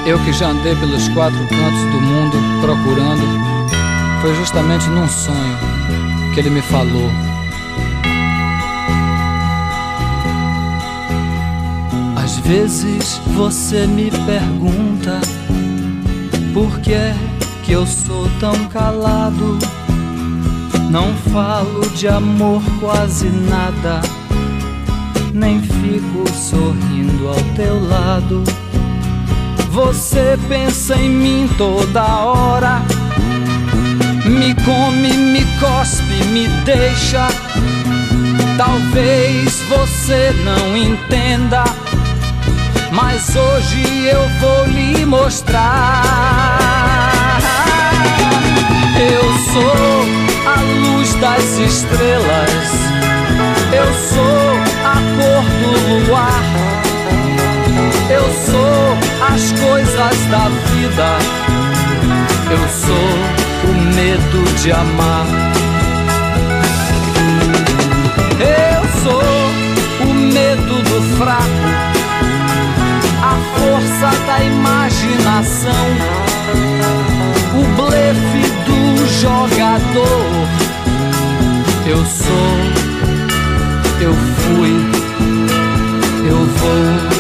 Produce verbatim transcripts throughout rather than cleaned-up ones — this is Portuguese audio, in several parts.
Eu que já andei pelos quatro cantos do mundo procurando, foi justamente num sonho que ele me falou. Às vezes você me pergunta por que é que eu sou tão calado. Não falo de amor quase nada, nem fico sorrindo ao teu lado. Você pensa em mim toda hora, me come, me cospe, me deixa. Talvez você não entenda, mas hoje eu vou lhe mostrar. Eu sou a luz das estrelas, eu sou a cor do luar, eu sou as coisas da vida, eu sou o medo de amar. Eu sou o medo do fraco, a força da imaginação, o blefe do jogador. Eu sou, eu fui, eu vou.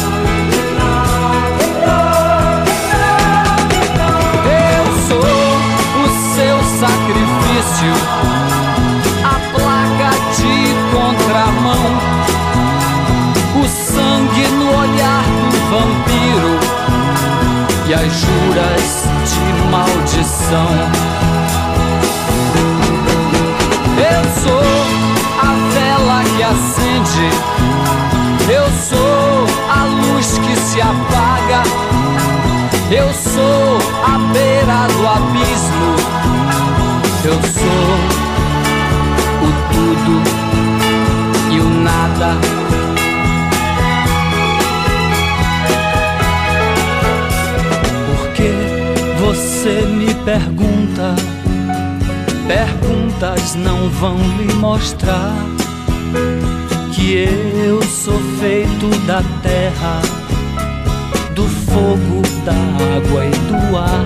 Sacrifício, a placa de contramão, o sangue no olhar do vampiro e as juras de maldição. Eu sou a vela que acende, eu sou a luz que se apaga, eu sou a beira do abismo. Eu sou o tudo e o nada. Por que você me pergunta? Perguntas não vão lhe mostrar que eu sou feito da terra, do fogo, da água e do ar.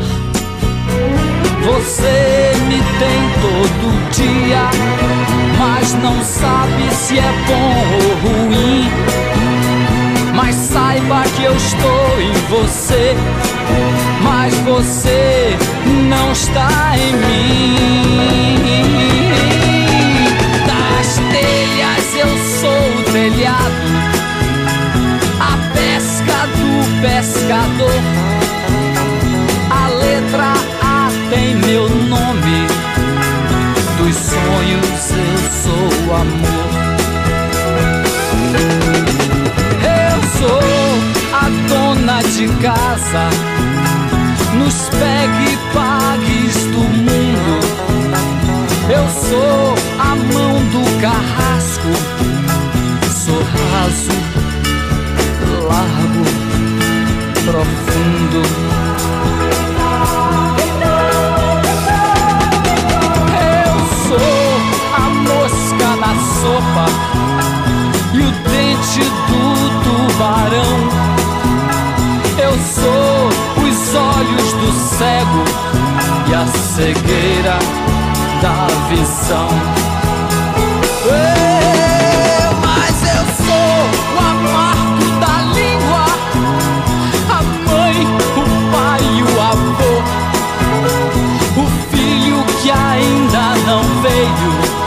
Você me tem todo dia, mas não sabe se é bom ou ruim. Mas saiba que eu estou em você, mas você não está em mim. Das telhas eu sou o telhado, a pesca do pescador, a letra tem meu nome, dos sonhos eu sou o amor. Eu sou a dona de casa, nos pegue e pagues do mundo. Eu sou a mão do carrasco, sou raso, largo, profundo. Na sopa e o dente do tubarão. Eu sou os olhos do cego e a cegueira da visão. Eu, mas eu sou o amargo da língua, a mãe, o pai e o avô, o filho que ainda não veio,